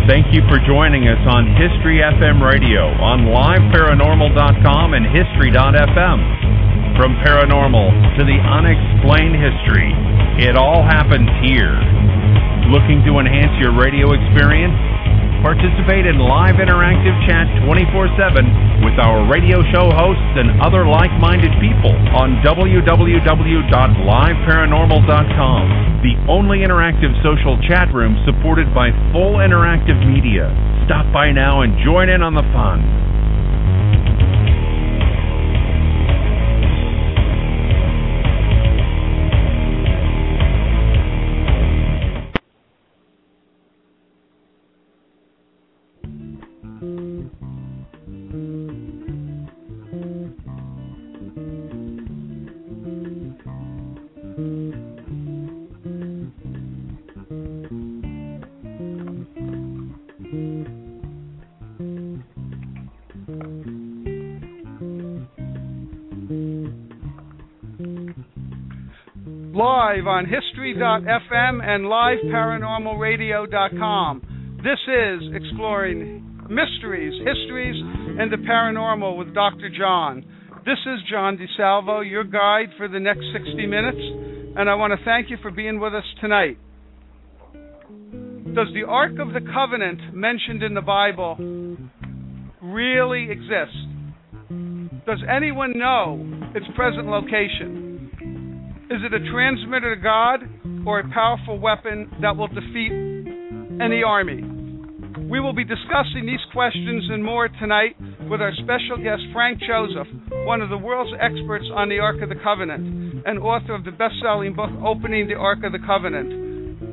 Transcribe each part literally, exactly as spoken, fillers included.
Thank you for joining us on History F M Radio on live paranormal dot com and history dot f m. From paranormal to the unexplained history, it all happens here. Looking to enhance your radio experience? Participate in live interactive chat twenty-four seven with our radio show hosts and other like-minded people on w w w dot live paranormal dot com, the only interactive social chat room supported by full interactive media. Stop by now and join in on the fun. Live on history dot f m and live paranormal radio dot com. This is Exploring Mysteries, Histories, and the Paranormal with Doctor John. This is John DeSalvo, your guide for the next sixty minutes, and I want to thank you for being with us tonight. Does the Ark of the Covenant mentioned in the Bible really exist? Does anyone know its present location? Is it a transmitter to God or a powerful weapon that will defeat any army? We will be discussing these questions and more tonight with our special guest, Frank Joseph, one of the world's experts on the Ark of the Covenant and author of the best-selling book, Opening the Ark of the Covenant.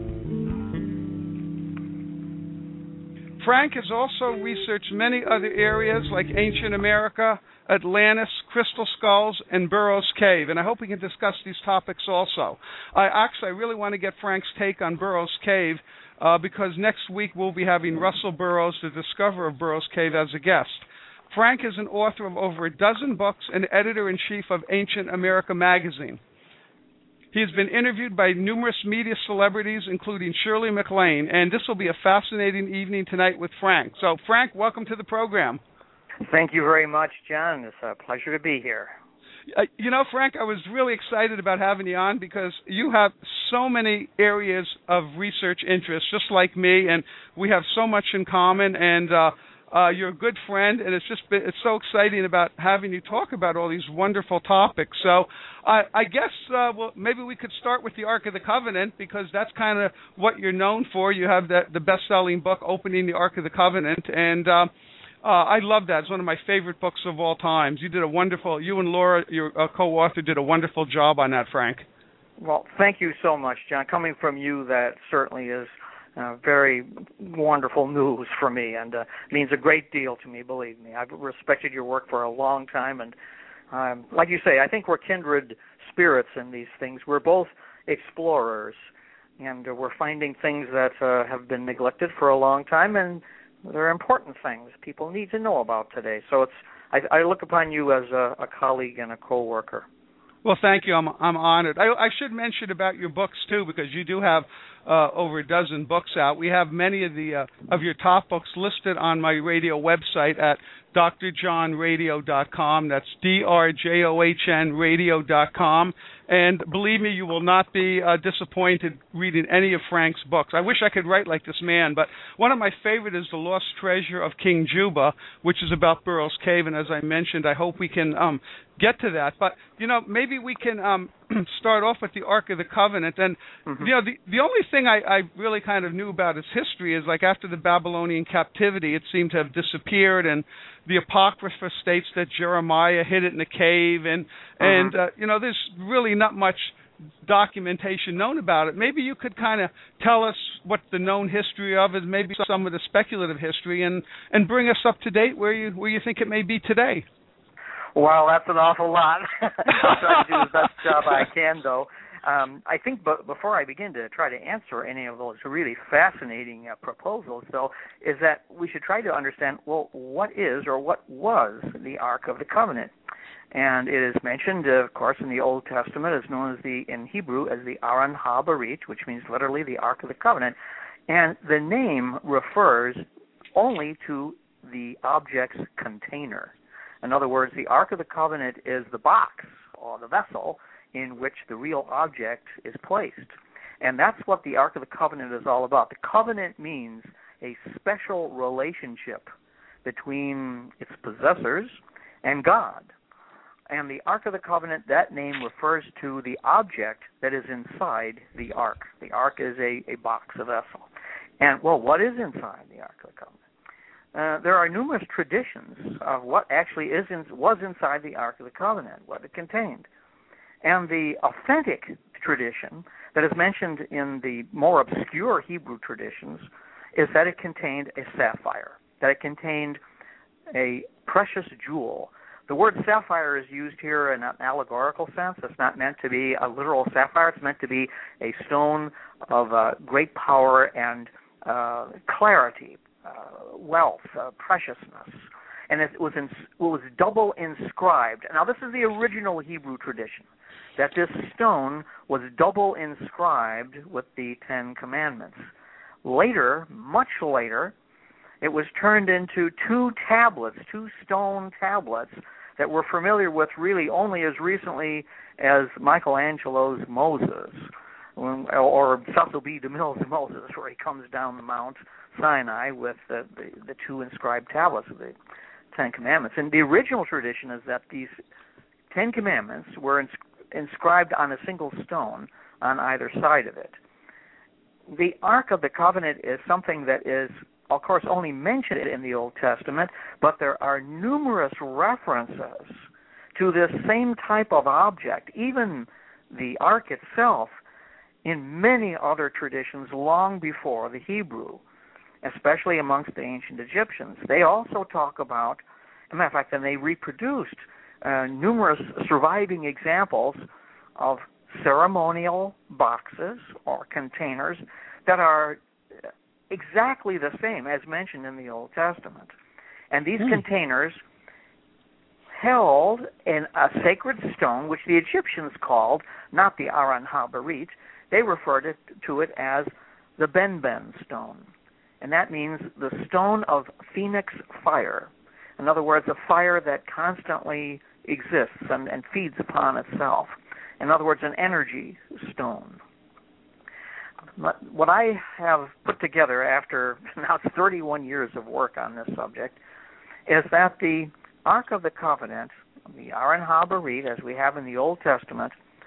Frank has also researched many other areas like ancient America, Atlantis, crystal skulls, and Burroughs Cave, and I hope we can discuss these topics also. I actually I really want to get Frank's take on Burroughs Cave uh, because next week we'll be having Russell Burroughs, the discoverer of Burroughs Cave, as a guest. Frank is an author of over a dozen books and editor-in-chief of Ancient America magazine. He has been interviewed by numerous media celebrities, including Shirley MacLaine, and this will be a fascinating evening tonight with Frank. So, Frank, welcome to the program. Thank you very much, John. It's a pleasure to be here. Uh, you know, Frank, I was really excited about having you on because you have so many areas of research interest, just like me, and we have so much in common, and uh, uh, you're a good friend, and it's just been, it's so exciting about having you talk about all these wonderful topics. So I, I guess uh, well, maybe we could start with the Ark of the Covenant because that's kind of what you're known for. You have the, the best-selling book, Opening the Ark of the Covenant, and uh, Uh, I love that. It's one of my favorite books of all times. You did a wonderful, you and Laura, your uh, co-author, did a wonderful job on that, Frank. Well, thank you so much, John. Coming from you, that certainly is uh, very wonderful news for me and uh, means a great deal to me, believe me. I've respected your work for a long time, and um, like you say, I think we're kindred spirits in these things. We're both explorers, and uh, we're finding things that uh, have been neglected for a long time, and they're important things people need to know about today. So it's I, I look upon you as a, a colleague and a co-worker. Well, thank you. I'm I'm honored. I, I should mention about your books too, because you do have uh, over a dozen books out. We have many of the uh, of your top books listed on my radio website at d r john radio dot com. That's D R J O H N radio dot com. And believe me, you will not be uh, disappointed reading any of Frank's books. I wish I could write like this man, but one of my favorite is The Lost Treasure of King Juba, which is about Burroughs Cave. And as I mentioned, I hope we can um, get to that. But, you know, maybe we can um, start off with the Ark of the Covenant. And, mm-hmm. you know, the, the only thing I, I really kind of knew about its history is, like, after the Babylonian captivity, it seemed to have disappeared, and the Apocrypha states that Jeremiah hid it in a cave, and, uh-huh. and uh, you know, there's really not much documentation known about it. Maybe you could kind of tell us what the known history of is, maybe some of the speculative history, and, and bring us up to date where you where you think it may be today. Well, that's an awful lot. I'll try to do the best job I can, though. Um, I think b- before I begin to try to answer any of those really fascinating uh, proposals, though, is that we should try to understand, well, what is or what was the Ark of the Covenant? And it is mentioned, uh, of course, in the Old Testament, as known as the, in Hebrew, as the Aron HaBarit, which means literally the Ark of the Covenant. And the name refers only to the object's container. In other words, the Ark of the Covenant is the box or the vessel in which the real object is placed. And that's what the Ark of the Covenant is all about. The covenant means a special relationship between its possessors and God. And the Ark of the Covenant, that name refers to the object that is inside the Ark. The Ark is a, a box, a vessel. And, well, what is inside the Ark of the Covenant? Uh, there are numerous traditions of what actually is in, was inside the Ark of the Covenant, what it contained. And the authentic tradition that is mentioned in the more obscure Hebrew traditions is that it contained a sapphire, that it contained a precious jewel. The word sapphire is used here in an allegorical sense. It's not meant to be a literal sapphire. It's meant to be a stone of uh, great power and uh, clarity, uh, wealth, uh, preciousness. And it was, in, it was double inscribed. Now, this is the original Hebrew tradition, that this stone was double inscribed with the Ten Commandments. Later, much later, it was turned into two tablets, two stone tablets that we're familiar with really only as recently as Michelangelo's Moses, or Cecil B. DeMille's Moses, where he comes down the Mount Sinai with the, the, the two inscribed tablets of the Ten Commandments. And the original tradition is that these Ten Commandments were ins- inscribed on a single stone on either side of it. The Ark of the Covenant is something that is, of course, only mentioned in the Old Testament, but there are numerous references to this same type of object, even the Ark itself, in many other traditions long before the Hebrew, especially amongst the ancient Egyptians. They also talk about, as a matter of fact, and they reproduced uh, numerous surviving examples of ceremonial boxes or containers that are exactly the same as mentioned in the Old Testament. And these mm. containers held in a sacred stone, which the Egyptians called, not the Aron HaBarit, they referred it, to it as the Ben-Ben stone. And that means the stone of phoenix fire. In other words, a fire that constantly exists and, and feeds upon itself. In other words, an energy stone. What I have put together after now thirty-one years of work on this subject is that the Ark of the Covenant, the Aron HaBarit, as we have in the Old Testament,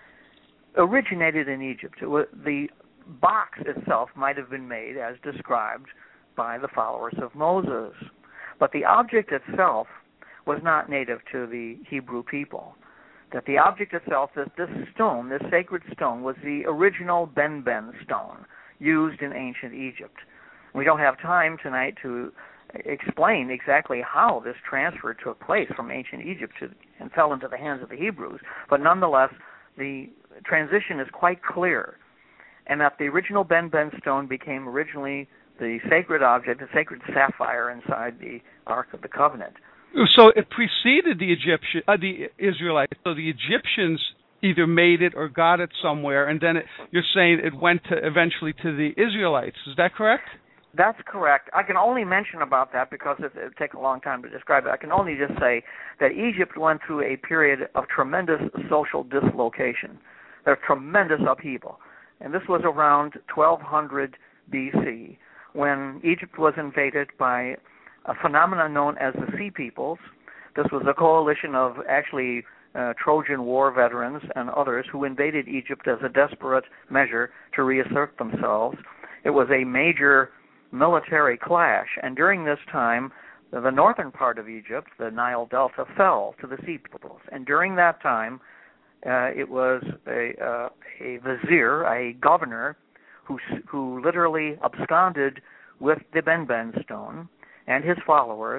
originated in Egypt. It was, the box itself might have been made as described by the followers of Moses, but the object itself was not native to the Hebrew people. That the object itself, that this stone, this sacred stone, was the original Ben-Ben stone used in ancient Egypt. We don't have time tonight to explain exactly how this transfer took place from ancient Egypt to, and fell into the hands of the Hebrews, but nonetheless, the transition is quite clear, and that the original Ben-Ben stone became originally the sacred object, the sacred sapphire inside the Ark of the Covenant. So it preceded the Egyptian, uh, the Israelites. So the Egyptians either made it or got it somewhere, and then it, you're saying it went to eventually to the Israelites. Is that correct? That's correct. I can only mention about that because it would take a long time to describe it. I can only just say that Egypt went through a period of tremendous social dislocation. There's tremendous upheaval. And this was around twelve hundred B C when Egypt was invaded by a phenomenon known as the Sea Peoples. This was a coalition of actually uh, Trojan War veterans and others who invaded Egypt as a desperate measure to reassert themselves. It was a major military clash, and during this time, the northern part of Egypt, the Nile Delta, fell to the Sea Peoples. And during that time, uh, it was a, uh, a vizier, a governor, who who literally absconded with the Ben-Ben stone and his followers,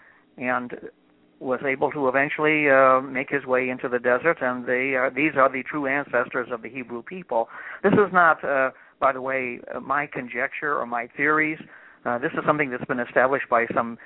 and was able to eventually uh, make his way into the desert. And they are, these are the true ancestors of the Hebrew people. This is not, uh, by the way, uh, my conjecture or my theories. Uh, this is something that's been established by some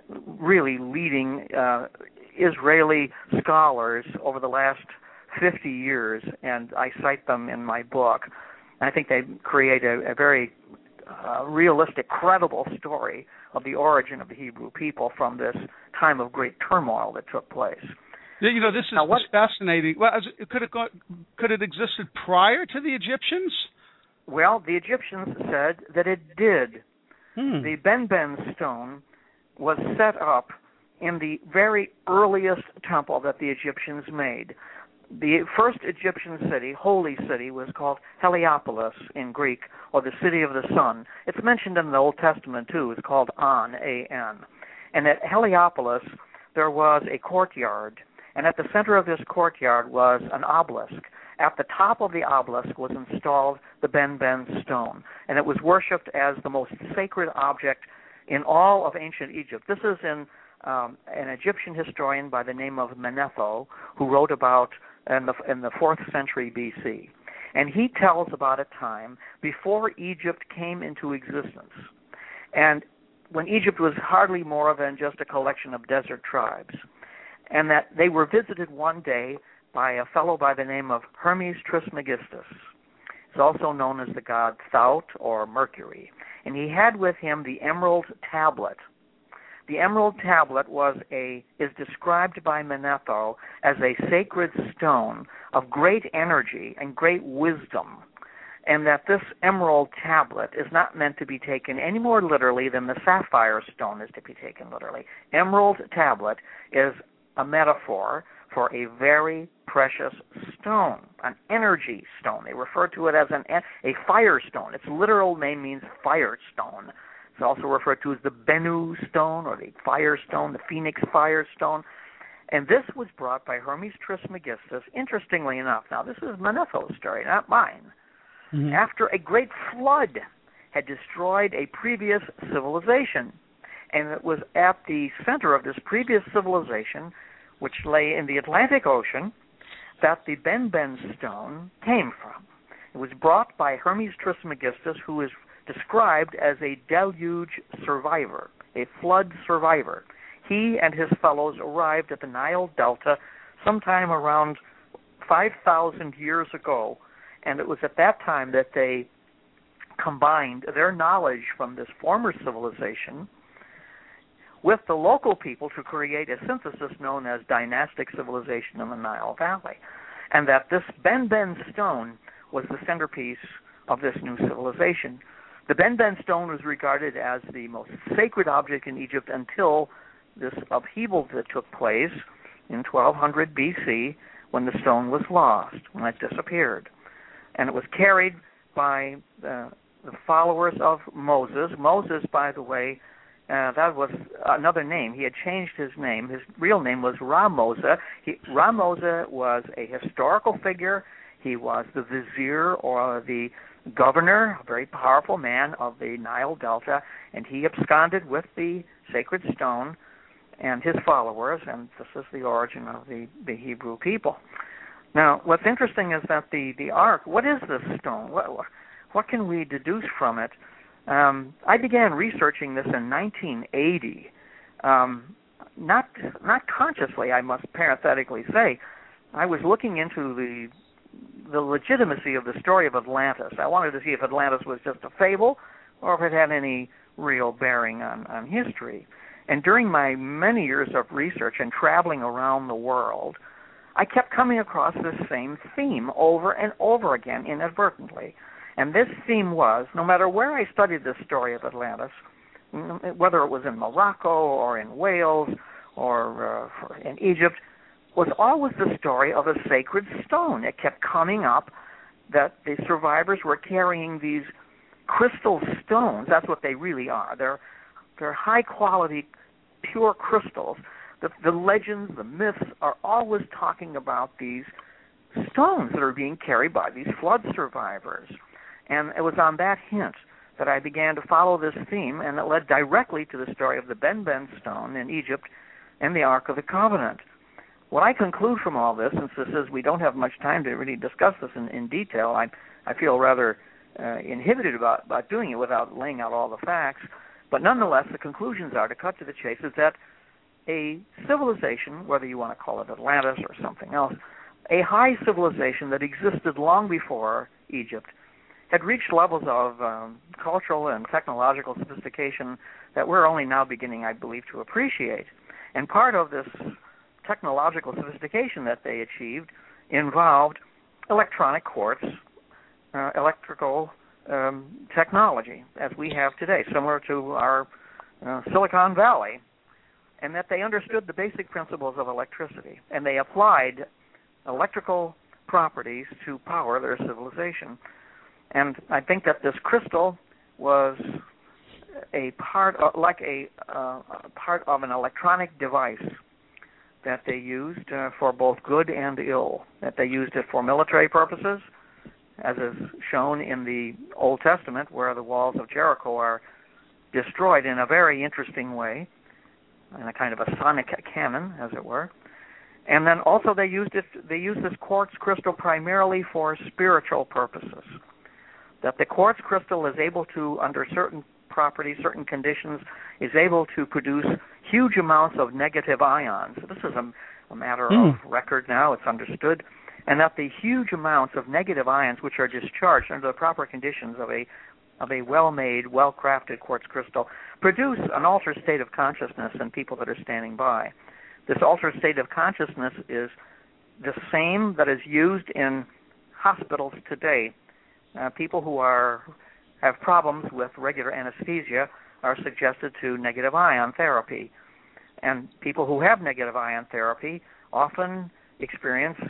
really leading uh, Israeli scholars over the last fifty years, and I cite them in my book. I think they create a, a very uh, realistic, credible story of the origin of the Hebrew people from this time of great turmoil that took place. You know, this is, now, what, is fascinating. Well, could it go, could it existed prior to the Egyptians? Well, the Egyptians said that it did. Hmm. The Ben-Ben stone was set up in the very earliest temple that the Egyptians made. The first Egyptian city, holy city, was called Heliopolis in Greek, or the city of the sun. It's mentioned in the Old Testament, too. It's called An, A N. And at Heliopolis, there was a courtyard. And at the center of this courtyard was an obelisk. At the top of the obelisk was installed the Ben-Ben stone, and it was worshipped as the most sacred object in all of ancient Egypt. This is in um, an Egyptian historian by the name of Manetho, who wrote about in the, in the fourth century B C. And he tells about a time before Egypt came into existence, and when Egypt was hardly more than just a collection of desert tribes, and that they were visited one day by a fellow by the name of Hermes Trismegistus. He's also known as the god Thout or Mercury. And he had with him the emerald tablet. The emerald tablet was a is described by Manetho as a sacred stone of great energy and great wisdom, and that this emerald tablet is not meant to be taken any more literally than the sapphire stone is to be taken literally. Emerald tablet is a metaphor for a very precious stone, an energy stone. They refer to it as an a fire stone. Its literal name means fire stone. It's also referred to as the Bennu stone or the fire stone, the phoenix fire stone. And this was brought by Hermes Trismegistus, interestingly enough. Now, this is Manetho's story, not mine. Mm-hmm. After a great flood had destroyed a previous civilization. And it was at the center of this previous civilization, which lay in the Atlantic Ocean, that the Ben-Ben stone came from. It was brought by Hermes Trismegistus, who is described as a deluge survivor, a flood survivor. He and his fellows arrived at the Nile Delta sometime around five thousand years ago, and it was at that time that they combined their knowledge from this former civilization with the local people to create a synthesis known as dynastic civilization in the Nile Valley, and that this Ben-Ben stone was the centerpiece of this new civilization. The Ben-Ben stone was regarded as the most sacred object in Egypt until this upheaval that took place in twelve hundred B C when the stone was lost, when it disappeared. And it was carried by uh, the followers of Moses. Moses, by the way, Uh, that was another name. He had changed his name. His real name was Ra-Moza. He, Ra-Moza was a historical figure. He was the vizier or the governor, a very powerful man of the Nile Delta, and he absconded with the sacred stone and his followers, and this is the origin of the, the Hebrew people. Now, what's interesting is that the, the Ark, what is this stone? What, what can we deduce from it? Um, I began researching this in nineteen eighty, um, not not consciously, I must parenthetically say. I was looking into the the legitimacy of the story of Atlantis. I wanted to see if Atlantis was just a fable or if it had any real bearing on, on history. And during my many years of research and traveling around the world, I kept coming across this same theme over and over again inadvertently. And this theme was, no matter where I studied this story of Atlantis, whether it was in Morocco or in Wales or uh, in Egypt, was always the story of a sacred stone. It kept coming up that the survivors were carrying these crystal stones. That's what they really are. They're, they're high-quality, pure crystals. The, the legends, the myths are always talking about these stones that are being carried by these flood survivors. And it was on that hint that I began to follow this theme, and it led directly to the story of the Ben-Ben stone in Egypt and the Ark of the Covenant. What I conclude from all this, since this is we don't have much time to really discuss this in, in detail, I, I feel rather uh, inhibited about, about doing it without laying out all the facts, but nonetheless the conclusions are, to cut to the chase, is that a civilization, whether you want to call it Atlantis or something else, a high civilization that existed long before Egypt, had reached levels of um, cultural and technological sophistication that we're only now beginning, I believe, to appreciate. And part of this technological sophistication that they achieved involved electronic quartz, uh, electrical um, technology, as we have today, similar to our uh, Silicon Valley, and that they understood the basic principles of electricity, and they applied electrical properties to power their civilization. And I think that this crystal was a part, of, like a uh, part of an electronic device that they used uh, for both good and ill. That they used it for military purposes, as is shown in the Old Testament, where the walls of Jericho are destroyed in a very interesting way, in a kind of a sonic cannon, as it were. And then also they used it. They used this quartz crystal primarily for spiritual purposes. That the quartz crystal is able to, under certain properties, certain conditions, is able to produce huge amounts of negative ions. This is a, a matter mm. of record now. It's understood. And that the huge amounts of negative ions which are discharged under the proper conditions of a of a well-made, well-crafted quartz crystal produce an altered state of consciousness in people that are standing by. This altered state of consciousness is the same that is used in hospitals today. Uh, people who are have problems with regular anesthesia are suggested to negative ion therapy. And people who have negative ion therapy often experience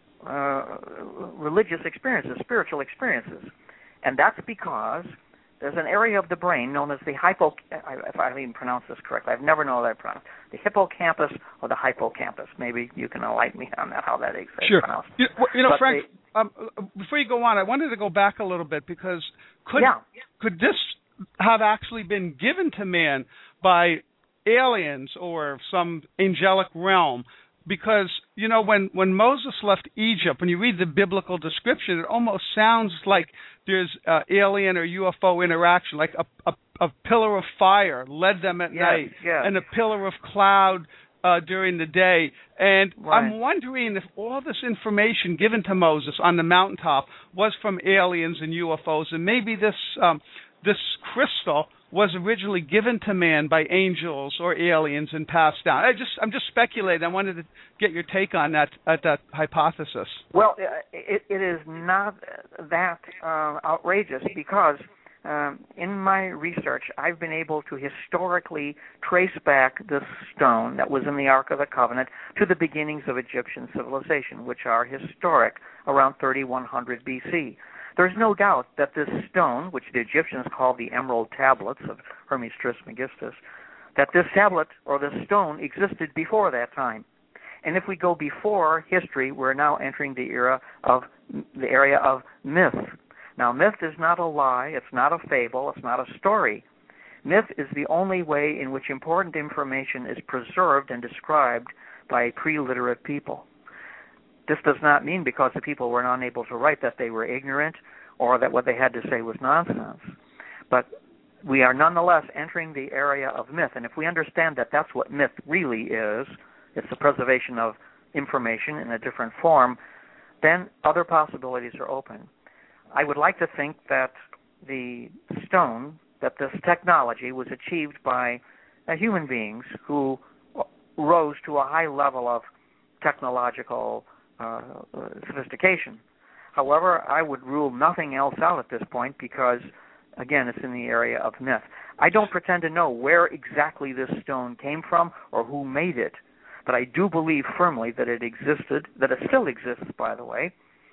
uh, religious experiences, spiritual experiences. And that's because there's an area of the brain known as the hypo, if I even pronounce this correctly, I've never known that I pronounced, the hippocampus or the hippocampus. Maybe you can enlighten me on that, how that is sure. pronounced. You, you know, but Frank, the, um, before you go on, I wanted to go back a little bit because could yeah. could this have actually been given to man by aliens or some angelic realm? Because, you know, when, when Moses left Egypt, when you read the biblical description, it almost sounds like there's uh, alien or U F O interaction, like a, a, a pillar of fire led them at yes, night yes. and a pillar of cloud uh, during the day. And right. I'm wondering if all this information given to Moses on the mountaintop was from aliens and U F Os, and maybe this um, this crystal was originally given to man by angels or aliens and passed down. I just, I'm just speculating. I wanted to get your take on that, at that hypothesis. Well, it, it is not that uh, outrageous because um, in my research, I've been able to historically trace back this stone that was in the Ark of the Covenant to the beginnings of Egyptian civilization, which are historic, around thirty-one hundred B C. There's no doubt that this stone, which the Egyptians called the Emerald Tablets of Hermes Trismegistus, that this tablet or this stone existed before that time. And if we go before history, we're now entering the era of the area of myth. Now, myth is not a lie, it's not a fable, it's not a story. Myth is the only way in which important information is preserved and described by pre-literate people. This does not mean because the people were unable to write that they were ignorant or that what they had to say was nonsense. But we are nonetheless entering the area of myth. And if we understand that that's what myth really is, it's the preservation of information in a different form, then other possibilities are open. I would like to think that the stone, that this technology was achieved by uh, human beings who rose to a high level of technological Uh, sophistication. However, I would rule nothing else out at this point because, again, it's in the area of myth. I don't pretend to know where exactly this stone came from or who made it, but I do believe firmly that it existed, that it still exists, by the way,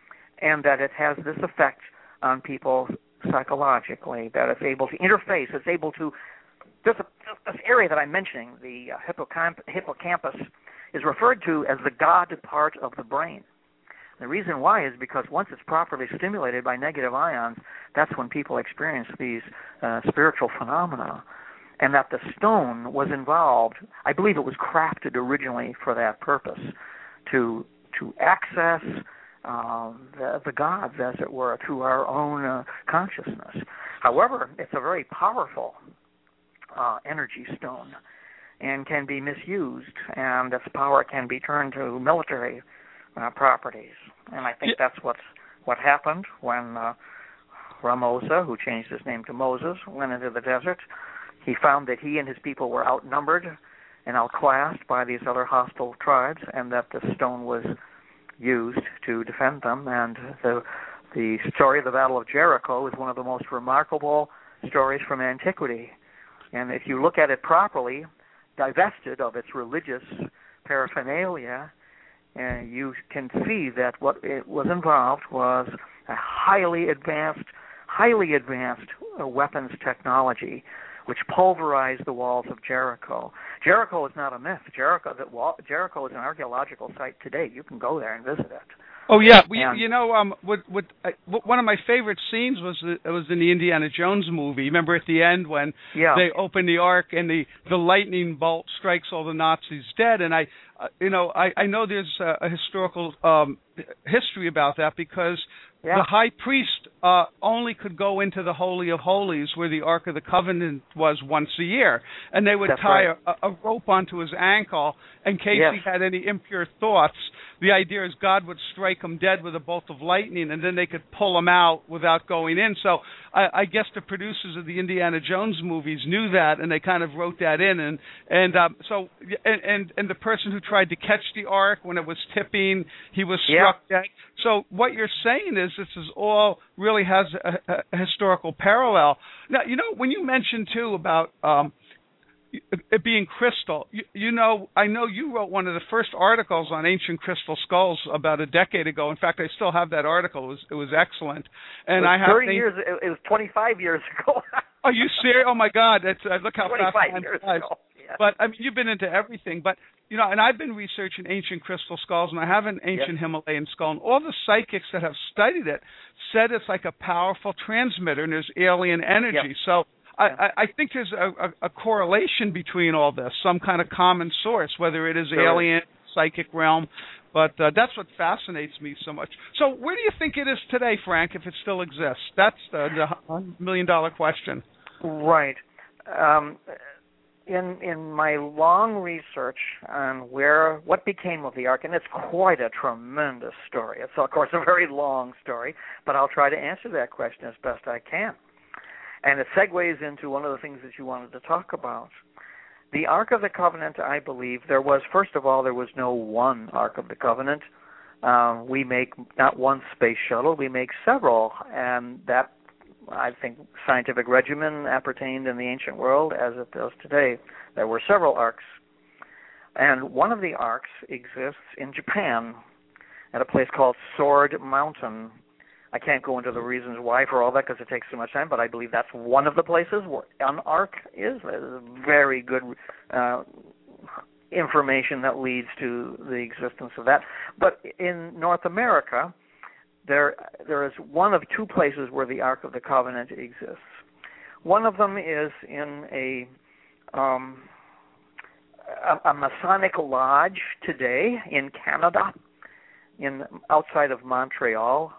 and that it has this effect on people psychologically, that it's able to interface, it's able to, this, this area that I'm mentioning, the uh, hippocamp- hippocampus, is referred to as the God part of the brain. The reason why is because once it's properly stimulated by negative ions, that's when people experience these uh, spiritual phenomena. And that the stone was involved, I believe it was crafted originally for that purpose, to to access uh, the, the gods, as it were, through our own uh, consciousness. However, it's a very powerful uh, energy stone and can be misused, and its power can be turned to military uh, properties. And I think yeah. that's what's, what happened when uh, Ramosa, who changed his name to Moses, went into the desert. He found that he and his people were outnumbered and outclassed by these other hostile tribes, and that the stone was used to defend them. And the the story of the Battle of Jericho is one of the most remarkable stories from antiquity. And if you look at it properly, divested of its religious paraphernalia, uh, you can see that what it was involved was a highly advanced, highly advanced uh, weapons technology, which pulverized the walls of Jericho. Jericho is not a myth. Jericho, that wall, Jericho is an archaeological site today. You can go there and visit it. Oh yeah, we, and, you know, um, what, what, uh, one of my favorite scenes was the, was in the Indiana Jones movie. Remember at the end when yeah. they open the Ark and the, the lightning bolt strikes all the Nazis dead? And I, uh, you know, I, I know there's a, a historical um, history about that because yeah. the high priest uh, only could go into the Holy of Holies where the Ark of the Covenant was once a year, and they would That's tie right. a, a rope onto his ankle in case yes. he had any impure thoughts. The idea is God would strike him dead with a bolt of lightning, and then they could pull him out without going in. So I, I guess the producers of the Indiana Jones movies knew that, and they kind of wrote that in. And and um, so and, and and the person who tried to catch the Ark when it was tipping, he was struck yeah. dead. So what you're saying is this is all really has a, a historical parallel. Now, you know, when you mentioned too about um, it being crystal, you, you know, I know you wrote one of the first articles on ancient crystal skulls about a decade ago. In fact, I still have that article. It was, it was excellent. And it was I have thirty things, years. It was twenty-five years ago. Are you serious? Oh my God! That's uh, look how fast time years flies. Ago. Yeah. But I mean, you've been into everything. But you know, and I've been researching ancient crystal skulls, and I have an ancient yes. Himalayan skull. And all the psychics that have studied it said it's like a powerful transmitter, and there's alien energy. Yep. So. I, I think there's a, a, a correlation between all this, some kind of common source, whether it is sure. alien, psychic realm, but uh, that's what fascinates me so much. So where do you think it is today, Frank, if it still exists? That's the, the million-dollar question. Right. Um, in in my long research on where what became of the Ark, and it's quite a tremendous story. It's, of course, a very long story, but I'll try to answer that question as best I can. And it segues into one of the things that you wanted to talk about. The Ark of the Covenant, I believe, there was, first of all, there was no one Ark of the Covenant. Uh, we make not one space shuttle, we make several. And that, I think, scientific regimen appertained in the ancient world as it does today. There were several Arks. And one of the Arks exists in Japan at a place called Sword Mountain. I can't go into the reasons why for all that because it takes too much time, but I believe that's one of the places where an Ark is. There's very good uh, information that leads to the existence of that. But in North America, there there is one of two places where the Ark of the Covenant exists. One of them is in a um, a, a Masonic lodge today in Canada, in outside of Montreal.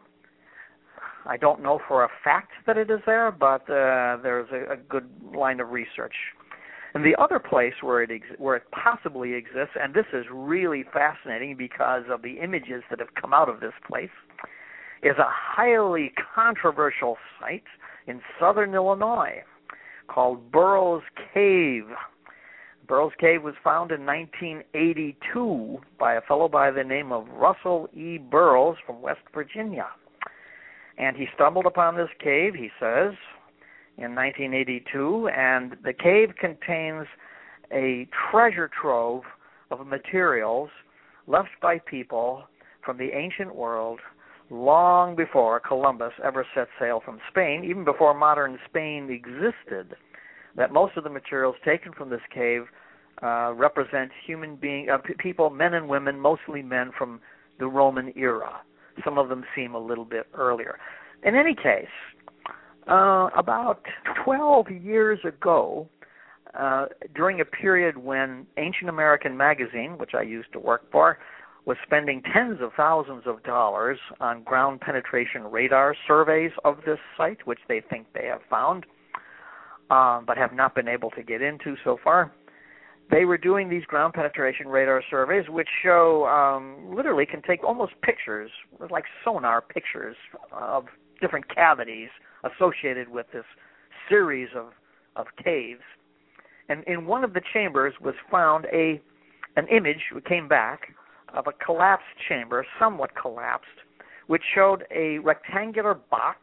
I don't know for a fact that it is there, but uh, there's a, a good line of research. And the other place where it ex- where it possibly exists, and this is really fascinating because of the images that have come out of this place, is a highly controversial site in southern Illinois called Burroughs Cave. Burroughs Cave was found in nineteen eighty-two by a fellow by the name of Russell E. Burroughs from West Virginia. And he stumbled upon this cave, he says, in nineteen eighty-two, and the cave contains a treasure trove of materials left by people from the ancient world long before Columbus ever set sail from Spain, even before modern Spain existed, that most of the materials taken from this cave uh, represent human being, uh, p- people, men and women, mostly men from the Roman era. Some of them seem a little bit earlier. In any case, uh, about twelve years ago, uh, during a period when Ancient American Magazine, which I used to work for, was spending tens of thousands of dollars on ground penetration radar surveys of this site, which they think they have found, um, but have not been able to get into so far. They were doing these ground penetration radar surveys, which show, um, literally can take almost pictures, like sonar pictures of different cavities associated with this series of, of caves. And in one of the chambers was found a an image, it came back, of a collapsed chamber, somewhat collapsed, which showed a rectangular box,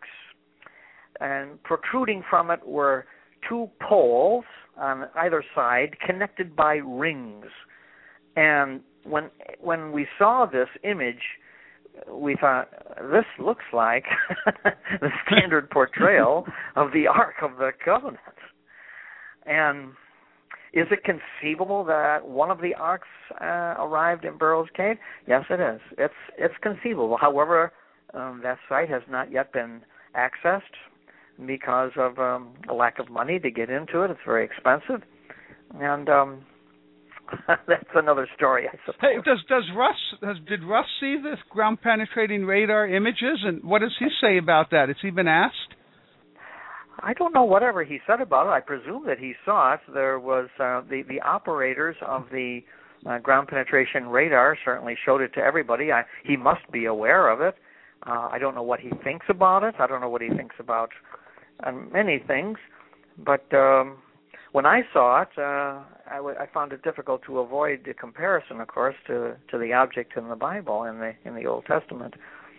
and protruding from it were two poles on either side connected by rings. And when when we saw this image, we thought, this looks like the standard portrayal of the Ark of the Covenant. And is it conceivable that one of the arks uh, arrived in Burroughs Cave? Yes, it is. It's it's conceivable. However, um, that site has not yet been accessed because of um, a lack of money to get into it. It's very expensive, and um, that's another story, I suppose. Hey, does does Russ has, did Russ see the ground penetrating radar images, and what does he say about that? Has he been asked? I don't know whatever he said about it. I presume that he saw it. There was uh, the the operators of the uh, ground penetration radar certainly showed it to everybody. I, he must be aware of it. Uh, I don't know what he thinks about it. I don't know what he thinks about uh, many things. But um, when I saw it, uh, I, w- I found it difficult to avoid the comparison, of course, to, to the object in the Bible in the in the Old Testament.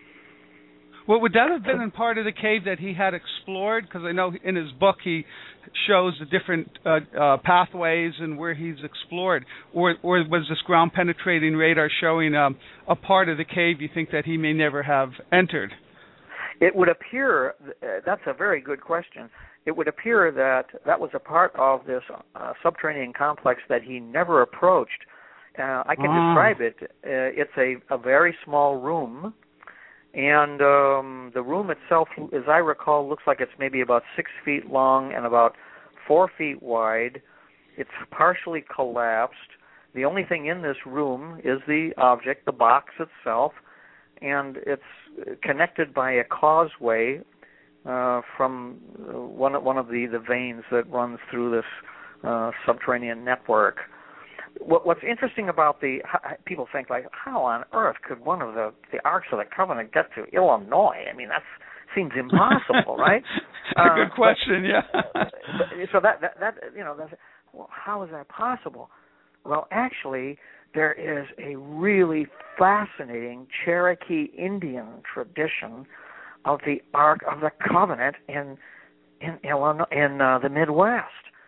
Well, would that have been in part of the cave that he had explored? Because I know in his book he shows the different uh, uh, pathways and where he's explored. Or, or was this ground-penetrating radar showing um, a part of the cave you think that he may never have entered? It would appear, uh, that's a very good question. It would appear that that was a part of this uh, subterranean complex that he never approached. Uh, I can ah. describe it. Uh, it's a, a very small room. And um, the room itself, as I recall, looks like it's maybe about six feet long and about four feet wide. It's partially collapsed. The only thing in this room is the object, the box itself, and it's connected by a causeway uh, from one, one of the, the veins that runs through this uh, subterranean network. What, what's interesting about the, people think like, how on earth could one of the, the Arks of the Covenant get to Illinois? I mean, that seems impossible, right? A uh, good question, but, yeah. but, so that, that, that you know, that's, well, how is that possible? Well, actually, there is a really fascinating Cherokee Indian tradition of the Ark of the Covenant in in Illinois, in uh, the Midwest,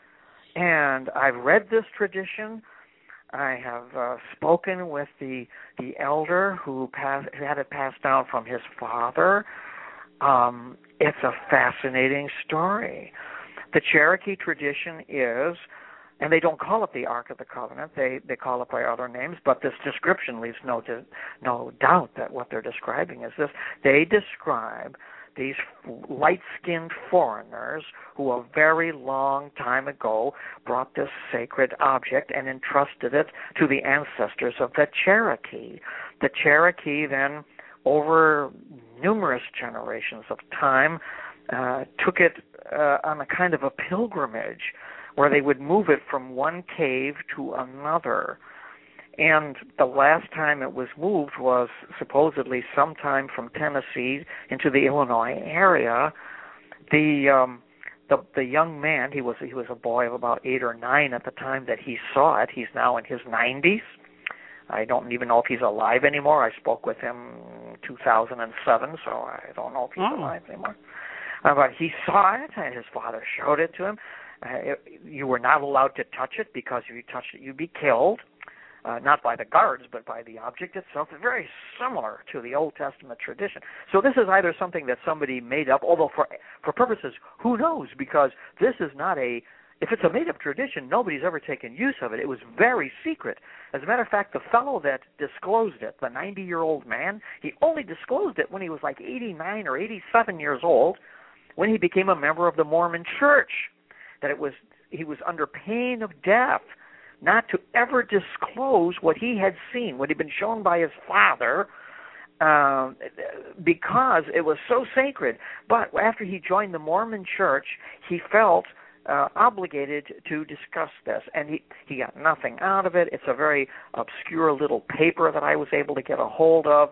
and I've read this tradition. I have uh, spoken with the the elder who, passed, who had it passed down from his father. Um, it's a fascinating story. The Cherokee tradition is, and they don't call it the Ark of the Covenant, they, they call it by other names, but this description leaves no, no doubt that what they're describing is this. They describe these light-skinned foreigners who a very long time ago brought this sacred object and entrusted it to the ancestors of the Cherokee. The Cherokee then, over numerous generations of time, uh, took it uh, on a kind of a pilgrimage where they would move it from one cave to another. And the last time it was moved was supposedly sometime from Tennessee into the Illinois area. The um, the the young man, he was he was a boy of about eight or nine at the time that he saw it. He's now in his nineties. I don't even know if he's alive anymore. I spoke with him in two thousand seven, so I don't know if he's oh. alive anymore. Uh, but he saw it, and his father showed it to him. Uh, it, you were not allowed to touch it because if you touched it, you'd be killed. Uh, not by the guards, but by the object itself. It's very similar to the Old Testament tradition. So this is either something that somebody made up, although for for purposes, who knows, because this is not a, if it's a made-up tradition, nobody's ever taken use of it. It was very secret. As a matter of fact, the fellow that disclosed it, the ninety-year-old man, he only disclosed it when he was like eighty-nine or eighty-seven years old, when he became a member of the Mormon Church, that it was he was under pain of death not to ever disclose what he had seen, what had been shown by his father, uh, because it was so sacred. But after he joined the Mormon Church, he felt uh, obligated to discuss this, and he, he got nothing out of it. It's a very obscure little paper that I was able to get a hold of.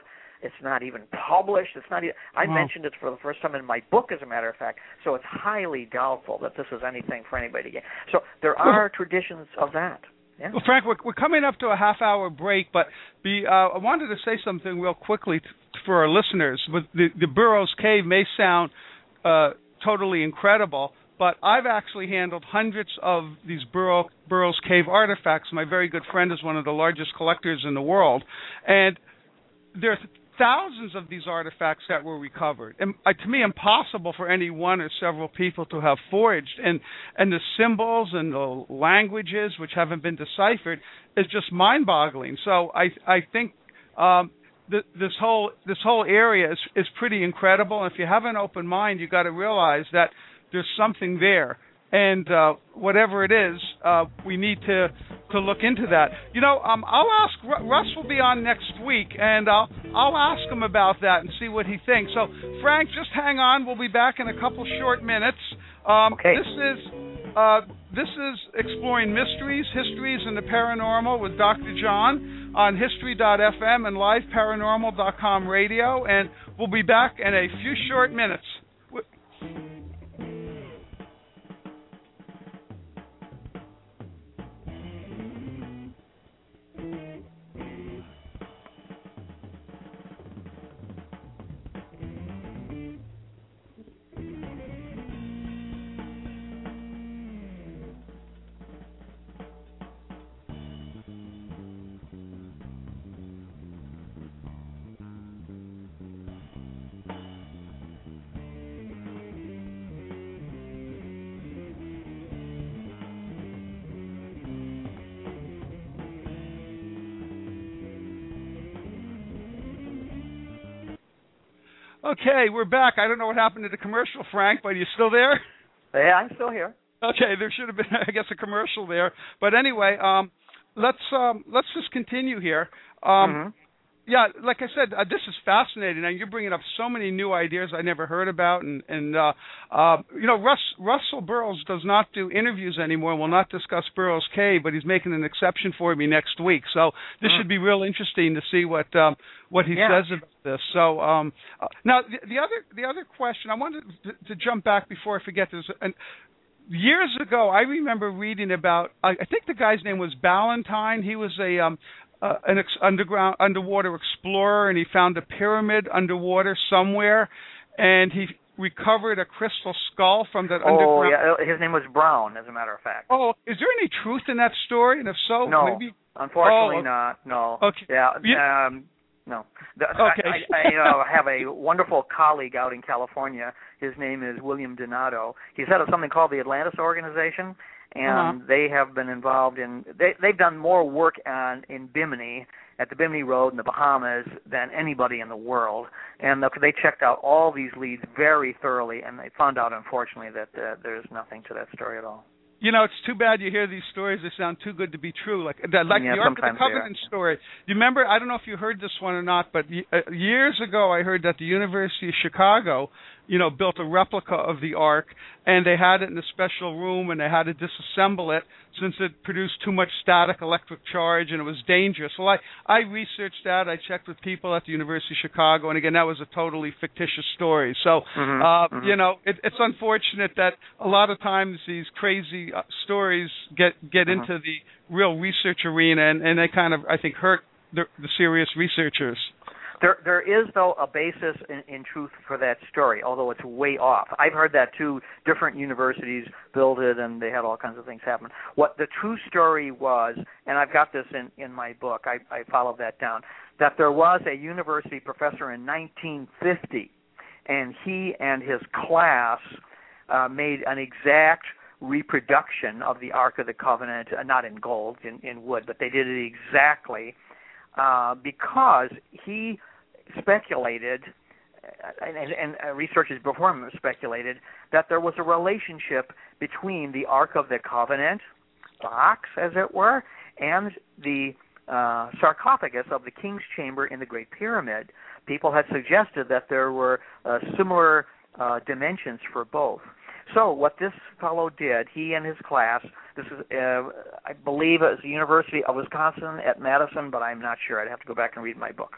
It's not even published. It's not even, I Wow. mentioned it for the first time in my book, as a matter of fact, so it's highly doubtful that this is anything for anybody to get. So there are traditions of that. Yeah. Well, Frank, we're, we're coming up to a half-hour break, but be, uh, I wanted to say something real quickly t- for our listeners. With the, the Burroughs Cave may sound uh, totally incredible, but I've actually handled hundreds of these Burrow, Burroughs Cave artifacts. My very good friend is one of the largest collectors in the world, and there are thousands of these artifacts that were recovered. And uh, to me, impossible for any one or several people to have forged. And and the symbols and the languages which haven't been deciphered is just mind-boggling. So I I think um, th- this whole this whole area is is pretty incredible. And if you have an open mind, you got to realize that there's something there. And uh, whatever it is, uh, we need to, to look into that. You know, um, I'll ask, Russ will be on next week, and I'll, I'll ask him about that and see what he thinks. So, Frank, just hang on. We'll be back in a couple short minutes. Um, okay. This is uh, this is Exploring Mysteries, Histories, and the Paranormal with Doctor John on history dot f m and live paranormal dot com radio, and we'll be back in a few short minutes. Okay, we're back. I don't know what happened to the commercial, Frank, but are you still there? Yeah, I'm still here. Okay, there should have been, I guess, a commercial there. But anyway, um, let's um, let's just continue here. Um, mm-hmm. Yeah, like I said, uh, this is fascinating, and you're bringing up so many new ideas I never heard about. And, and uh, uh, you know, Russ, Russell Burroughs does not do interviews anymore, will not discuss Burroughs Cave, but he's making an exception for me next week. So this mm. should be real interesting to see what um, what he yeah. says about this. So um, uh, now, the, the other the other question, I wanted to, to jump back before I forget this. And years ago, I remember reading about, I, I think the guy's name was Ballantyne. He was a... Um, Uh, an ex- underground underwater explorer, and he found a pyramid underwater somewhere, and he recovered a crystal skull from that oh, underground. Oh, yeah, his name was Brown, as a matter of fact. Oh, is there any truth in that story? And if so, no, maybe. Unfortunately, oh, not. No. Okay. Yeah. yeah. Um, no. The, okay. I, I, I uh, have a wonderful colleague out in California. His name is William Donato. He's head of something called the Atlantis Organization. And uh-huh. they have been involved in, they, they've done more work on in Bimini, at the Bimini Road in the Bahamas, than anybody in the world. And the, they checked out all these leads very thoroughly, and they found out, unfortunately, that uh, there's nothing to that story at all. You know, it's too bad you hear these stories. They sound too good to be true. Like, like yeah, the Ark of the Covenant story. You remember, I don't know if you heard this one or not, but uh, years ago I heard that the University of Chicago, you know, built a replica of the Ark, and they had it in a special room, and they had to disassemble it since it produced too much static electric charge, and it was dangerous. Well, I, I researched that. I checked with people at the University of Chicago, and again, that was a totally fictitious story. So, mm-hmm, uh, mm-hmm. you know, it, it's unfortunate that a lot of times these crazy uh, stories get get mm-hmm. into the real research arena, and, and they kind of, I think, hurt the, the serious researchers. There, there is, though, a basis in, in truth for that story, although it's way off. I've heard that, too. Different universities built it, and they had all kinds of things happen. What the true story was, and I've got this in, in my book, I, I followed that down, that there was a university professor in nineteen fifty, and he and his class uh, made an exact reproduction of the Ark of the Covenant, uh, not in gold, in, in wood, but they did it exactly uh, because he speculated, and, and, and researchers before him speculated, that there was a relationship between the Ark of the Covenant box, as it were, and the uh, sarcophagus of the King's Chamber in the Great Pyramid. People had suggested that there were uh, similar uh, dimensions for both. So what this fellow did, he and his class, this is, uh, I believe it was the University of Wisconsin at Madison, but I'm not sure. I'd have to go back and read my book.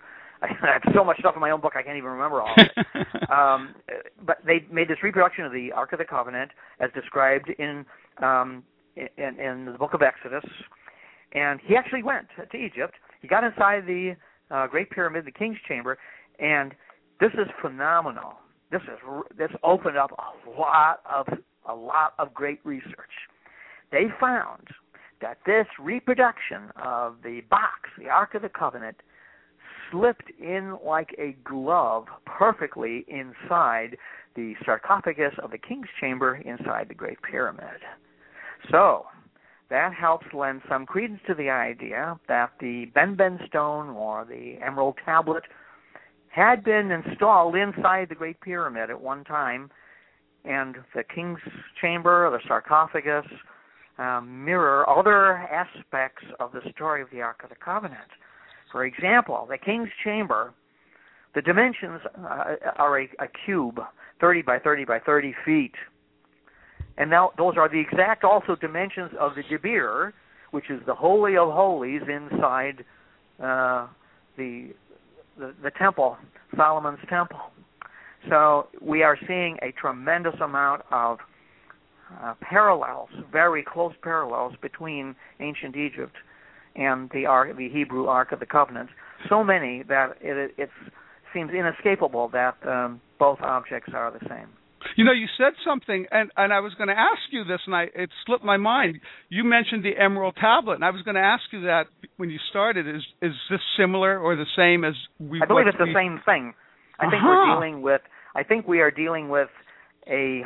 I have so much stuff in my own book I can't even remember all of it. um, but they made this reproduction of the Ark of the Covenant as described in, um, in in the book of Exodus. And he actually went to Egypt. He got inside the uh, Great Pyramid, the King's Chamber, and this is phenomenal. This is this opened up a lot of a lot of great research. They found that this reproduction of the box, the Ark of the Covenant, slipped in like a glove perfectly inside the sarcophagus of the King's Chamber inside the Great Pyramid. So that helps lend some credence to the idea that the Benben stone or the Emerald Tablet had been installed inside the Great Pyramid at one time, and the King's Chamber, the sarcophagus, um, mirror other aspects of the story of the Ark of the Covenant. For example, the King's Chamber, the dimensions uh, are a, a cube, thirty by thirty by thirty feet. And now those are the exact also dimensions of the Debir, which is the Holy of Holies inside uh, the, the the temple, Solomon's temple. So we are seeing a tremendous amount of uh, parallels, very close parallels between ancient Egypt and the Ark, the Hebrew Ark of the Covenant. So many that it, it seems inescapable that um, both objects are the same. You know, you said something, and, and I was going to ask you this, and I, it slipped my mind. You mentioned the Emerald Tablet, and I was going to ask you that when you started. Is is this similar or the same as we? I believe it's we, the same thing. I think uh-huh. we're dealing with. I think we are dealing with a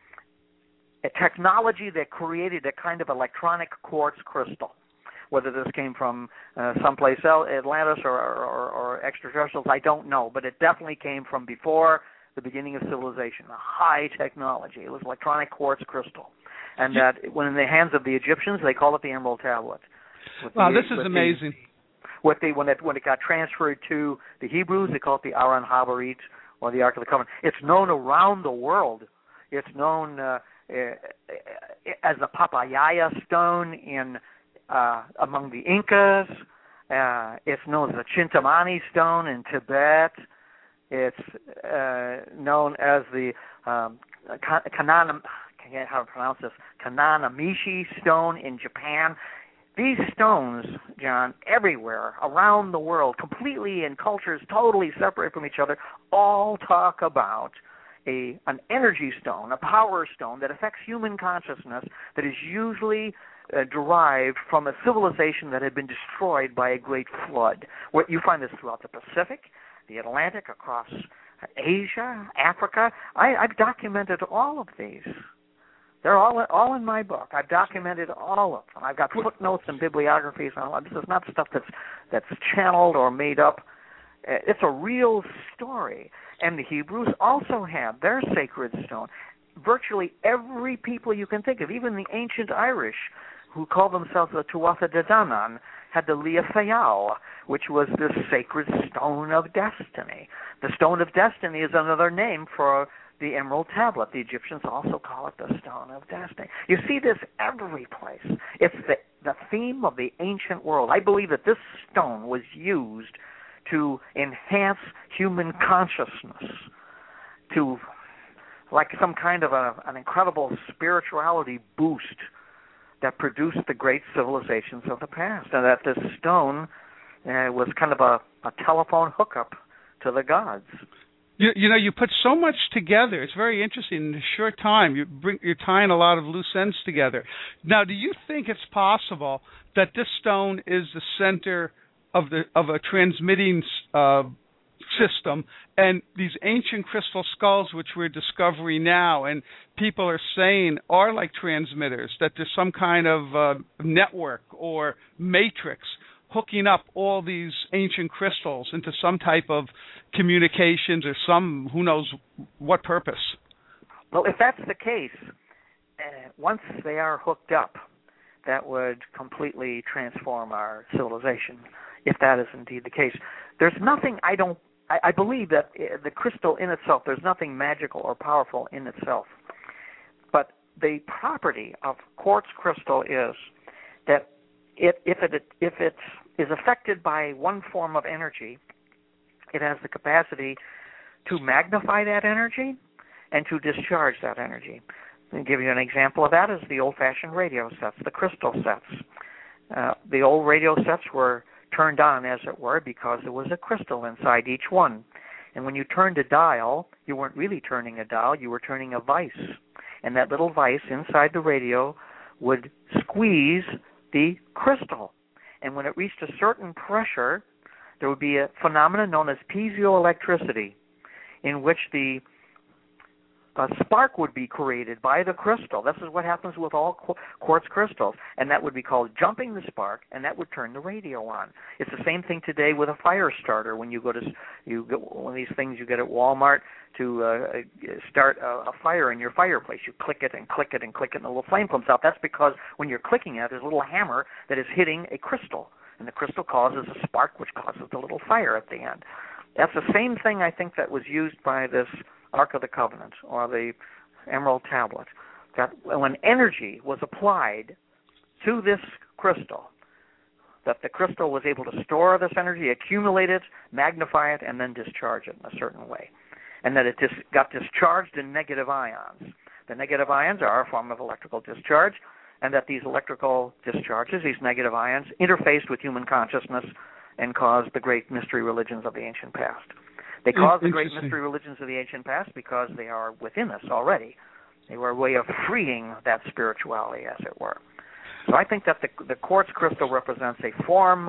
a technology that created a kind of electronic quartz crystal. Whether this came from uh, someplace else, Atlantis or, or, or extraterrestrials, I don't know. But it definitely came from before the beginning of civilization, a high technology. It was electronic quartz crystal. And that when in the hands of the Egyptians, they call it the Emerald Tablet. Wow, the, this is with amazing. The, with the, when, it, when it got transferred to the Hebrews, they call it the Aron Habarit, or the Ark of the Covenant. It's known around the world. It's known uh, as the Papayaya stone in uh, among the Incas. Uh, it's known as the Chintamani stone in Tibet. It's uh, known as the um, Kanana, I can't how to pronounce this, Kananamishi stone in Japan. These stones, John, everywhere around the world, completely in cultures totally separate from each other, all talk about a an energy stone, a power stone that affects human consciousness that is usually uh, derived from a civilization that had been destroyed by a great flood. What you find this throughout the Pacific, the Atlantic, across Asia, Africa. I, I've documented all of these. They're all all in my book. I've documented all of them. I've got footnotes and bibliographies on all. This is not stuff that's that's channeled or made up. It's a real story. And the Hebrews also have their sacred stone. Virtually every people you can think of, even the ancient Irish, who call themselves the Tuatha De Danann, had the Lia Fayal, which was the sacred stone of destiny. The stone of destiny is another name for the Emerald Tablet. The Egyptians also call it the Stone of Destiny. You see this every place. It's the, the theme of the ancient world. I believe that this stone was used to enhance human consciousness, to like some kind of a, an incredible spirituality boost that produced the great civilizations of the past, and that this stone uh, was kind of a, a telephone hookup to the gods. You, you know, you put so much together. It's very interesting. In a short time, you bring, you're tying a lot of loose ends together. Now, do you think it's possible that this stone is the center of the of a transmitting uh, system, and these ancient crystal skulls, which we're discovering now, and people are saying are like transmitters, that there's some kind of uh, network or matrix hooking up all these ancient crystals into some type of communications or some, who knows what purpose? Well, if that's the case, uh, once they are hooked up, that would completely transform our civilization, if that is indeed the case. There's nothing, I don't, I, I believe that the crystal in itself, there's nothing magical or powerful in itself. But the property of quartz crystal is that It, if it if it is affected by one form of energy, it has the capacity to magnify that energy and to discharge that energy. I'll give you an example of that is the old-fashioned radio sets, the crystal sets. Uh, the old radio sets were turned on, as it were, because there was a crystal inside each one. And when you turned a dial, you weren't really turning a dial, you were turning a vice. And that little vice inside the radio would squeeze the crystal. And when it reached a certain pressure, there would be a phenomenon known as piezoelectricity, in which the a spark would be created by the crystal. This is what happens with all qu- quartz crystals, and that would be called jumping the spark, and that would turn the radio on. It's the same thing today with a fire starter. When you go to you get one of these things you get at Walmart to uh, start a, a fire in your fireplace, you click it and click it and click it, and a little flame comes out. That's because when you're clicking it, there's a little hammer that is hitting a crystal, and the crystal causes a spark, which causes the little fire at the end. That's the same thing I think that was used by this Ark of the Covenant, or the Emerald Tablet, that when energy was applied to this crystal, that the crystal was able to store this energy, accumulate it, magnify it, and then discharge it in a certain way. And that it dis- got discharged in negative ions. The negative ions are a form of electrical discharge, and that these electrical discharges, these negative ions, interfaced with human consciousness and caused the great mystery religions of the ancient past. They caused the great mystery religions of the ancient past because they are within us already. They were a way of freeing that spirituality, as it were. So I think that the, the quartz crystal represents a form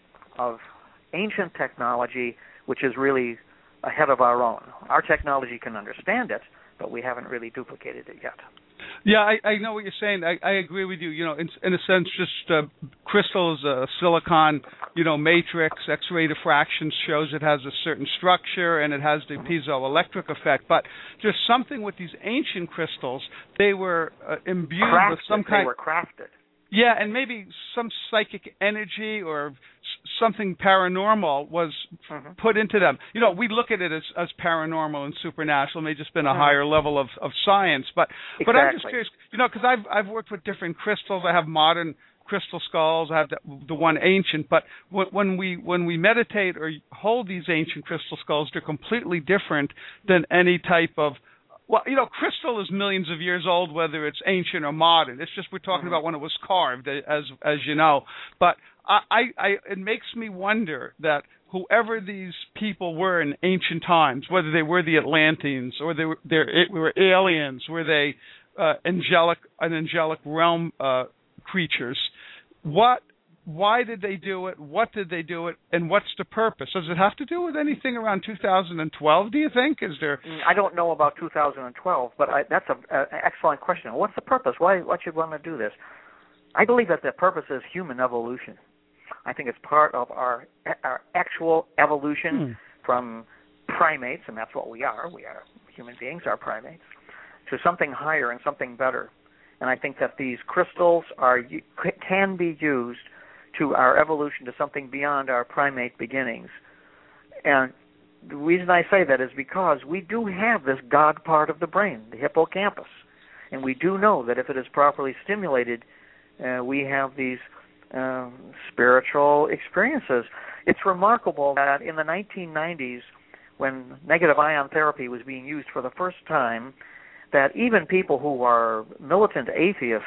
of ancient technology which is really ahead of our own. Our technology can understand it, but we haven't really duplicated it yet. Yeah, I, I know what you're saying. I, I agree with you. You know, in, in a sense, just uh, crystals, uh, silicon, you know, matrix, X-ray diffraction shows it has a certain structure and it has the piezoelectric effect. But there's something with these ancient crystals. They were uh, imbued crafted. with some kind. They were crafted. Yeah, and maybe some psychic energy or s- something paranormal was mm-hmm. put into them. You know, we look at it as, as paranormal and supernatural. It may have just been a mm-hmm. higher level of, of science. But exactly. but I'm just curious, you know, because I've, I've worked with different crystals. I have modern crystal skulls. I have the, the one ancient. But when, when we when we meditate or hold these ancient crystal skulls, they're completely different than any type of. Well, you know, crystal is millions of years old, whether it's ancient or modern. It's just we're talking mm-hmm. about when it was carved, as as you know. But I, I, I, it makes me wonder that whoever these people were in ancient times, whether they were the Atlanteans or they were, they were aliens, were they uh, angelic, an angelic realm uh, creatures, what? Why did they do it? What did they do it? And what's the purpose? Does it have to do with anything around two thousand twelve, do you think? Is there? I don't know about two thousand twelve, but I, that's an excellent question. What's the purpose? Why, why should one want to do this? I believe that the purpose is human evolution. I think it's part of our our actual evolution hmm. from primates, and that's what we are. We are human beings, are primates, to something higher and something better. And I think that these crystals are can be used to our evolution to something beyond our primate beginnings. And the reason I say that is because we do have this God part of the brain, the hippocampus. And we do know that if it is properly stimulated, uh, we have these um, spiritual experiences. It's remarkable that in the nineteen nineties, when negative ion therapy was being used for the first time, that even people who are militant atheists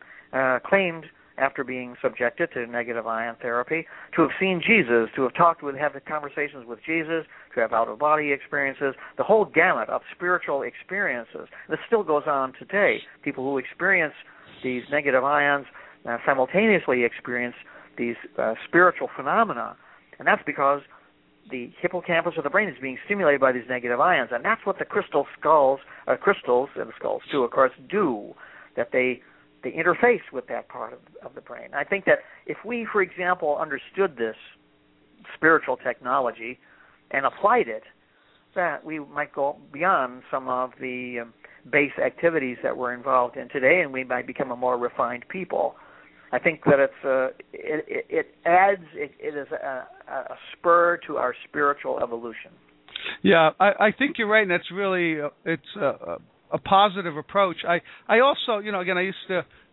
uh, claimed, after being subjected to negative ion therapy, to have seen Jesus, to have talked with, have conversations with Jesus, to have out-of-body experiences, the whole gamut of spiritual experiences. This still goes on today. People who experience these negative ions uh, simultaneously experience these uh, spiritual phenomena, and that's because the hippocampus of the brain is being stimulated by these negative ions, and that's what the crystal skulls, uh, crystals, and skulls too, of course, do, that they They interface with that part of, of the brain. I think that if we, for example, understood this spiritual technology and applied it, that we might go beyond some of the um, base activities that we're involved in today, and we might become a more refined people. I think that it's uh, it, it adds, it, it is a, a spur to our spiritual evolution. Yeah, I, I think you're right, and that's really, uh, it's uh, a positive approach. I, I also, you know, again, I used to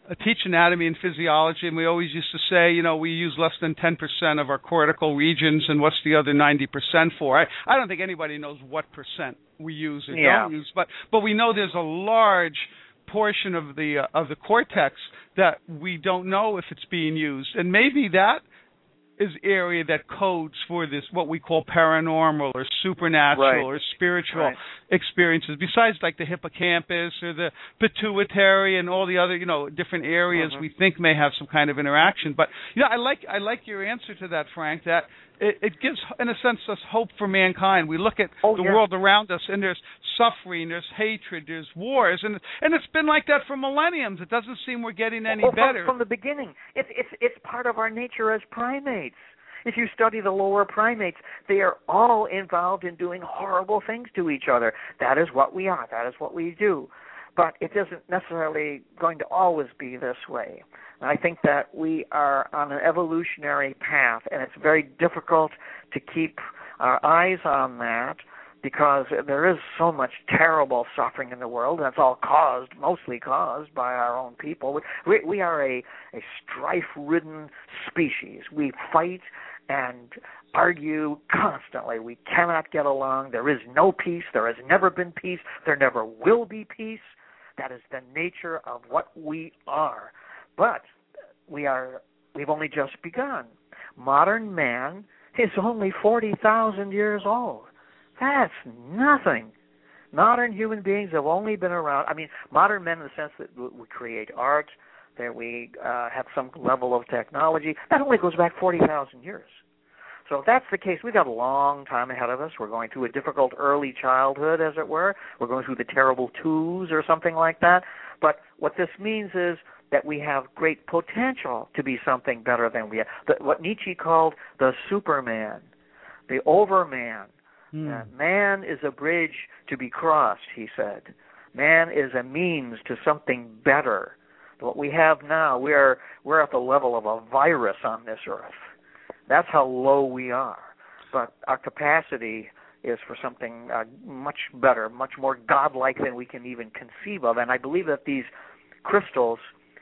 teach anatomy and physiology, and we always used to say, you know, we use less than ten percent of our cortical regions, and what's the other ninety percent for? I, I don't think anybody knows what percent we use or yeah. don't use, but but we know there's a large portion of the uh, of the cortex that we don't know if it's being used, and maybe that is area that codes for this, what we call paranormal or supernatural right. or spiritual right. experiences, besides like the hippocampus or the pituitary and all the other, you know, different areas mm-hmm. we think may have some kind of interaction. But, you know, I like I like your answer to that, Frank, that it, it gives, in a sense, us hope for mankind. We look at oh, the yeah. world around us, and there's suffering, there's hatred, there's wars, and and it's been like that for millenniums. It doesn't seem we're getting any oh, better. From, from the beginning. It's, it's, it's part of our nature as primates. If you study the lower primates, they are all involved in doing horrible things to each other. That is what we are. That is what we do. But it isn't necessarily going to always be this way. And I think that we are on an evolutionary path, and it's very difficult to keep our eyes on that because there is so much terrible suffering in the world, and it's all caused, mostly caused by our own people. We, we are a, a strife-ridden species. We fight and argue constantly. We cannot get along. There is no peace. There has never been peace. There never will be peace. That is the nature of what we are. But we are, we've only just begun. Modern man is only forty thousand years old. That's nothing. Modern human beings have only been around, I mean, modern men in the sense that we create art, that we uh, have some level of technology, that only goes back forty thousand years. So if that's the case, we've got a long time ahead of us. We're going through a difficult early childhood, as it were. We're going through the terrible twos or something like that. But what this means is that we have great potential to be something better than we are. The, what Nietzsche called the Superman, the Overman. Mm. Uh, man is a bridge to be crossed, he said. Man is a means to something better. What we have now, we're we're at the level of a virus on this earth. That's how low we are. But our capacity is for something uh, much better, much more godlike than we can even conceive of. And I believe that these crystals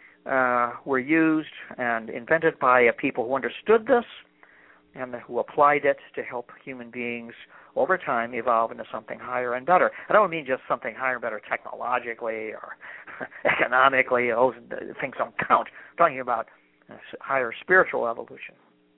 uh, were used and invented by uh, people who understood this and who applied it to help human beings over time evolve into something higher and better. I don't mean just something higher and better technologically or economically. Those things don't count. I'm talking about higher spiritual evolution.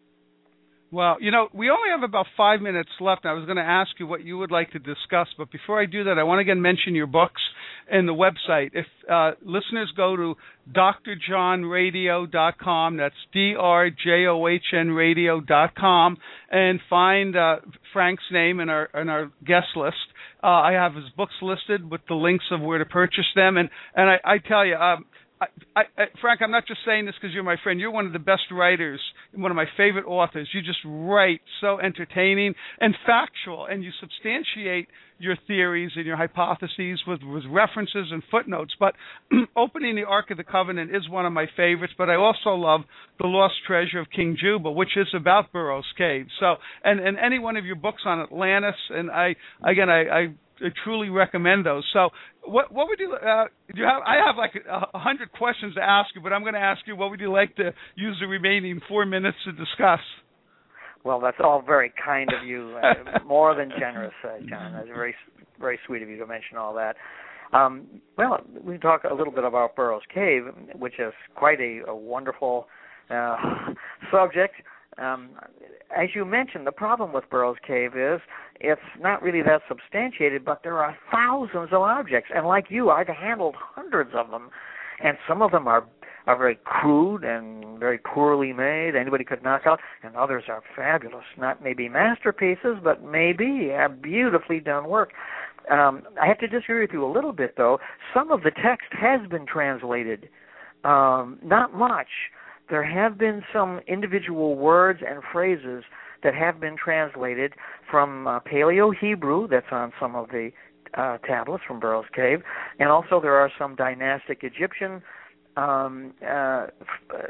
Well, you know, we only have about five minutes left. I was going to ask you what you would like to discuss, but before I do that, I want to again mention your books and the website. If uh, listeners go to D R john radio dot com, that's D R J O H N radio dot com, and find uh, Frank's name in our in our guest list. Uh, I have his books listed with the links of where to purchase them, and and I, I tell you. Um, I, I, I, Frank, I'm not just saying this because you're my friend. You're one of the best writers, one of my favorite authors. You just write so entertaining and factual, and you substantiate your theories and your hypotheses with, with references and footnotes. But Opening the Ark of the Covenant is one of my favorites, but I also love The Lost Treasure of King Juba, which is about Burroughs Cave. So, and, and any one of your books on Atlantis, and I, again, I, I I truly recommend those. So, what what would you? Uh, do you have? I have like a, a hundred questions to ask you, but I'm going to ask you, what would you like to use the remaining four minutes to discuss? Well, that's all very kind of you, uh, more than generous, uh, John. That's very very sweet of you to mention all that. Um, well, we can talk a little bit about Burroughs Cave, which is quite a, a wonderful uh, subject. Um, as you mentioned, the problem with Burroughs Cave is it's not really that substantiated, but there are thousands of objects. And like you, I've handled hundreds of them, and some of them are, are very crude and very poorly made, anybody could knock out, and others are fabulous. Not maybe masterpieces, but maybe uh, beautifully done work. Um, I have to disagree with you a little bit, though. Some of the text has been translated, um, not much. There have been some individual words and phrases that have been translated from uh, Paleo-Hebrew, that's on some of the uh, tablets from Burroughs Cave, and also there are some dynastic Egyptian um, uh,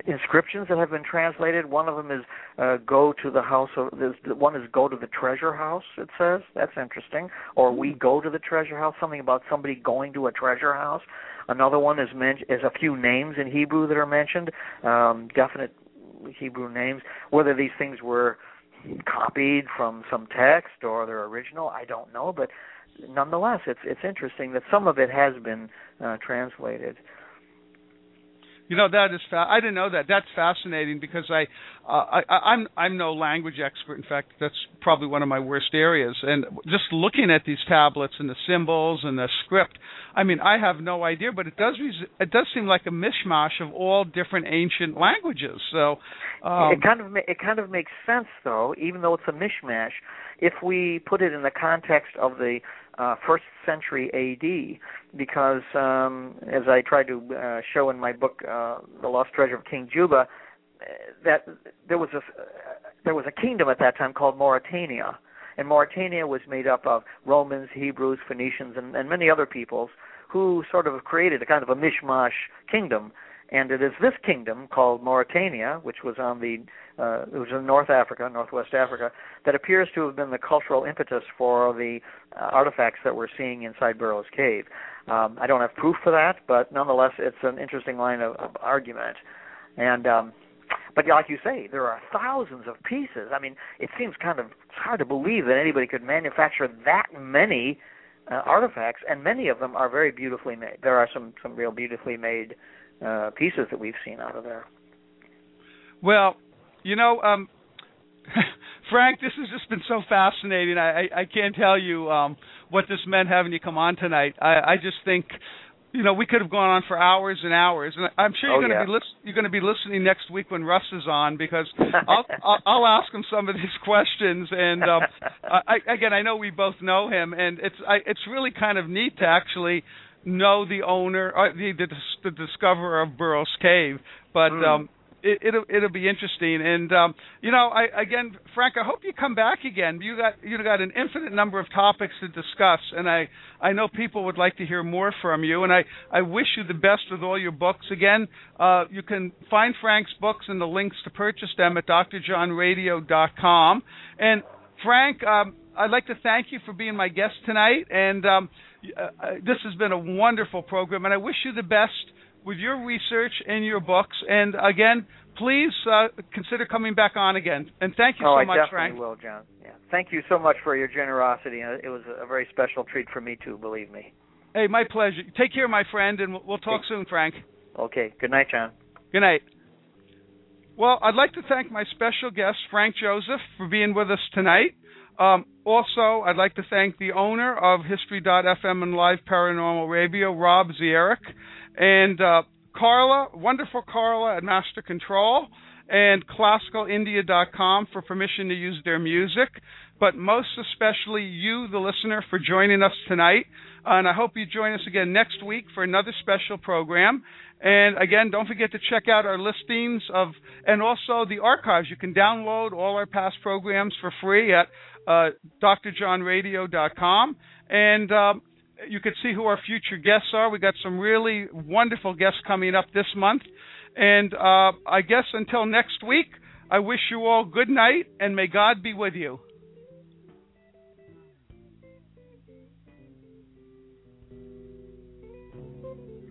inscriptions that have been translated. One of them is uh, "Go to the house of." One is "Go to the treasure house." It says that's interesting. Or "We go to the treasure house." Something about somebody going to a treasure house. Another one is men- is a few names in Hebrew that are mentioned, um, definite Hebrew names. Whether these things were copied from some text or they're original, I don't know. But nonetheless, it's it's interesting that some of it has been uh, translated. You know, that is fa- I didn't know that. That's fascinating because I, uh, I, I'm I'm no language expert. In fact, that's probably one of my worst areas. And just looking at these tablets and the symbols and the script, I mean, I have no idea. But it does res- it does seem like a mishmash of all different ancient languages. So um, it kind of ma- it kind of makes sense, though, even though it's a mishmash, if we put it in the context of the Uh, first century A D, because um, as I tried to uh, show in my book, uh, The Lost Treasure of King Juba, that there was a there was a kingdom at that time called Mauritania, and Mauritania was made up of Romans, Hebrews, Phoenicians, and, and many other peoples who sort of created a kind of a mishmash kingdom. And it is this kingdom called Mauritania, which was on the uh, it was in North Africa, Northwest Africa, that appears to have been the cultural impetus for the uh, artifacts that we're seeing inside Burroughs Cave. Um, I don't have proof for that, but nonetheless, it's an interesting line of, of argument. And um, but like you say, there are thousands of pieces. I mean, it seems kind of it's hard to believe that anybody could manufacture that many uh, artifacts, and many of them are very beautifully made. There are some some real beautifully made Uh, pieces that we've seen out of there. Well, you know, um, Frank, this has just been so fascinating. I, I, I can't tell you um, what this meant having you come on tonight. I, I just think, you know, we could have gone on for hours and hours. And I'm sure you're oh, going to yeah. be lis- you're going to be listening next week when Russ is on, because I'll, I'll, I'll ask him some of these questions. And um, I, again, I know we both know him, and it's I, it's really kind of neat to actually know the owner, uh, the, the the discoverer of Burroughs Cave, but mm. um, it, it'll it'll be interesting. And um, you know, I again, Frank, I hope you come back again. You got you got an infinite number of topics to discuss, and I, I know people would like to hear more from you. And I, I wish you the best with all your books. Again, uh, you can find Frank's books and the links to purchase them at d r john radio dot com. And Frank, um, I'd like to thank you for being my guest tonight, and um, uh, this has been a wonderful program, and I wish you the best with your research and your books. And again, please uh, consider coming back on again. And thank you oh, so I much, definitely Frank. will, John. Yeah. Thank you so much for your generosity. It was a very special treat for me, too, believe me. Hey, my pleasure. Take care, my friend, and we'll, we'll talk okay. soon, Frank. Okay. Good night, John. Good night. Well, I'd like to thank my special guest, Frank Joseph, for being with us tonight. Um, also, I'd like to thank the owner of History dot F M and Live Paranormal Radio, Rob Zierick, and uh, Carla, wonderful Carla at Master Control, and classical india dot com for permission to use their music, but most especially you, the listener, for joining us tonight. And I hope you join us again next week for another special program. And again, don't forget to check out our listings of, and also the archives. You can download all our past programs for free at uh, d r john radio dot com. And um, you can see who our future guests are. We got some really wonderful guests coming up this month. And uh, I guess until next week, I wish you all good night, and may God be with you.